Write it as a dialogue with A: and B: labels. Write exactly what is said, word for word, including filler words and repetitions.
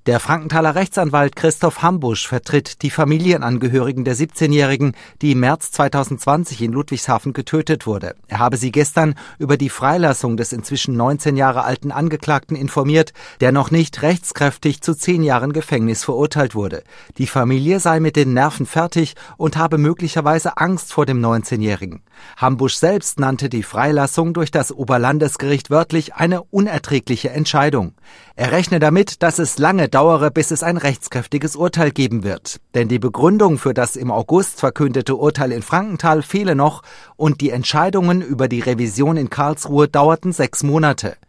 A: Der Frankenthaler Rechtsanwalt Christoph Hambusch vertritt die Familienangehörigen der siebzehnjährigen, die im März zweitausendzwanzig in Ludwigshafen getötet wurde. Er habe sie gestern über die Freilassung des inzwischen neunzehn Jahre alten Angeklagten informiert, der noch nicht rechtskräftig zu zehn Jahren Gefängnis verurteilt wurde. Die Familie sei mit den Nerven fertig und habe möglicherweise Angst vor dem neunzehnjährigen. Hambusch selbst nannte die Freilassung durch das Oberlandesgericht wörtlich eine unerträgliche Entscheidung. Er rechne damit, dass es lange dauere, bis es ein rechtskräftiges Urteil geben wird. Denn die Begründung für das im August verkündete Urteil in Frankenthal fehle noch und die Entscheidungen über die Revision in Karlsruhe dauerten sechs Monate.